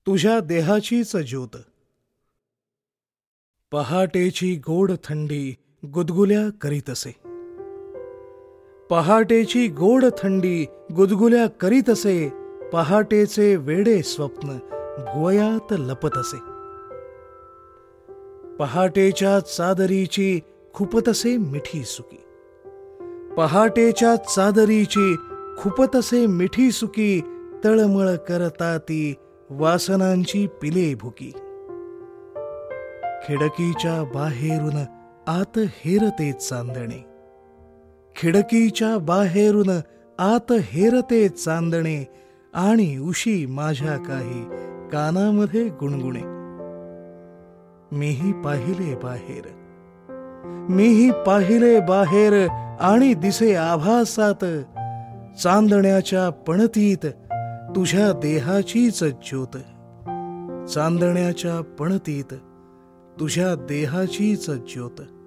तुझ्या देहाचीच ज्योत. पहाटेची गोड थंडी गुदगुल्या करीतसे. पहाटेची गोड थंडी गुदगुल्या करीतसे. पहाटेचे वेडे स्वप्न भुवयात लपतसे. पहाटेच्या चादरीची खुपतसे मिठी सुकी. पहाटेच्या चादरीची खुपतसे मिठी सुकी. तळमळ करता ती वासनांची पिले भुकी. खिडकीच्या बाहेरून आत हेरते चांदणे. खिडकीच्या बाहेरून आत हेरते चांदणे. आणि उशी माझ्या काही कानामध्ये गुणगुणे. मीही पाहिले बाहेर. मीही पाहिले बाहेर आणि दिसे आभासात. चांदण्याच्या पणतीत तुझ्या देहाचीच ज्योत. चांदण्याच्या पणतीत तुझ्या देहाचीच ज्योत.